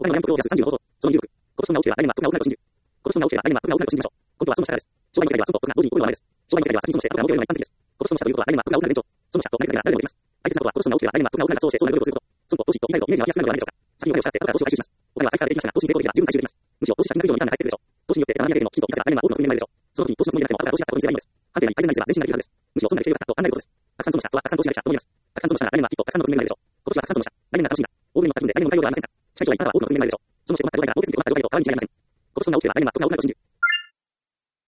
他にも山本を出す35と、その26、今年そんな起きては来年は特が起きないと信じる。今年そんな起きては来年は特が起きないと信じましょう。今度はその下からです。商売の世界では損と得が同時に起こるのはないです。商売の世界では先に損して得が儲けるような一般的です。今年損したということは来年は得が起きない前兆。損したと成り立てが誰でもできます。大切なことは今年そんな起きては来年は得が起きないがそうしてそうなることをすること。損と投資と以外のイメージが湧きやすくなるのではないでしょうか。先にお金を使って後から投資を回収します。お金は財布から出てきましたが、投資に成功できれば十分回収できます。むしろ投資した金額以上のリターンが返ってくるでしょう。投資によって得が見上げるのをきちんと見たら来年は多くの得になるでしょう。その時に投資のつもりがなくても後から投資があったことにすればいいんです。反省に改善なりすれば全身ができるはずです。むしろ損なりしているかと考えることです。たくさん損したとはたくさん投資ができたと思います。たくさん損したら来年はきっとたくさんの得になるでしょう。今年はたくさん損した。来年が楽しみだ。大食いに乗った分で来年の買い物がありませんか。近い将来あなたは多くの得になるでしょう。そのして困った上から大きすぎてお金と上でと代わりに違いません。今年そんな起きては来年は得が起きないと信じる。